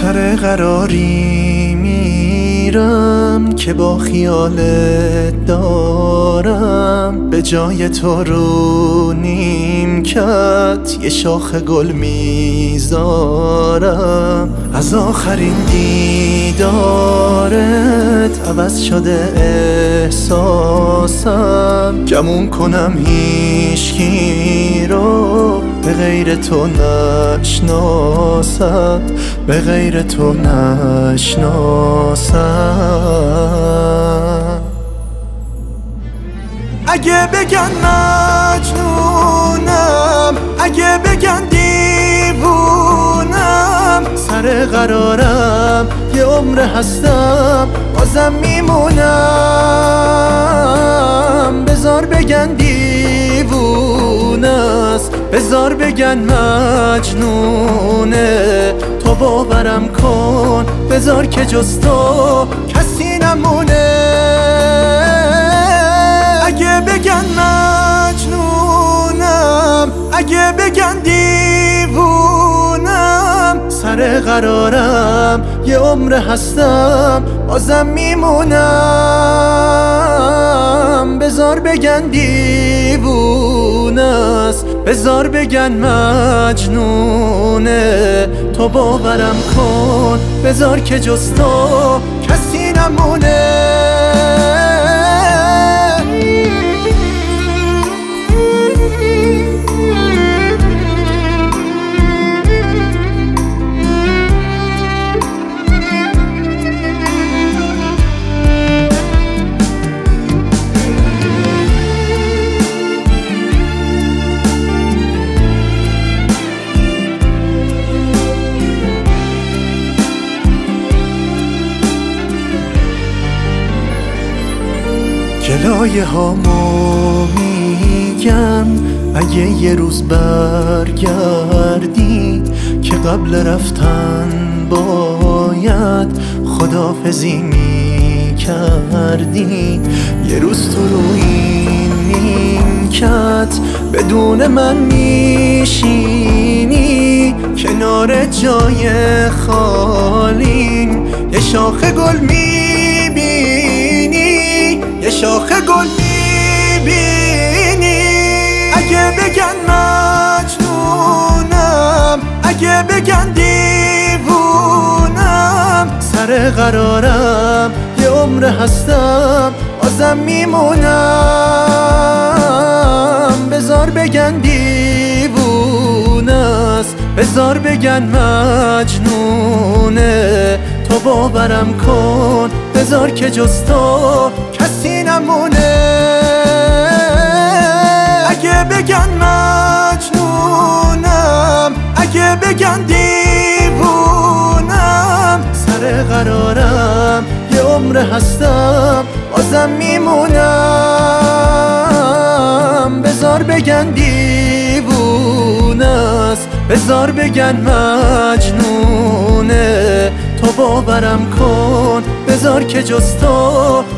سر قراری میرم که با خیالت دارم، به جای تو رو نیمکت یه شاخ گل میذارم. از آخرین دیدارت عوض شده احساسم، گمون کنم هیچکی رو به غیر تو نشناسم، به غیر تو نشناسم. اگه بگن مجنونم، اگه بگن دیوونم، سر قرارم یه عمر هستم بازم میمونم. بذار بگن دیوونه است، بذار بگن مجنونه، تو باورم کن بذار که جز تو کسی نمونه. اگه بگن مجنونم، اگه بگن دیوونم، سر قرارم یه عمر هستم بازم میمونم. بذار بگن دیوونه است، بذار بگن مجنونه، تو باورم کن بذار که جز تو کسی نمونه. گلایه هامو میگم اگه یه روز برگردی، که قبل رفتن باید خداحافظی میکردی. یه روز تو روی نیمکت بدون من میشینی، کنار جای خالین یه شاخ گل یه شاخ گل میبینی. اگه بگن مجنونم، اگه بگن دیوونم، سر قرارم یه عمر هستم بازم میمونم. بذار بگن دیوونه است، بذار بگن مجنونه، تو باورم کن بذار که جز تو کسی نمونه. اگه بگن مجنونم، اگه بگن دیوونم، سر قرارم یه عمر هستم بازم میمونم. بذار بگن دیوونه است، بذار بگن مجنونه، تو باورم کن بذار که جز تو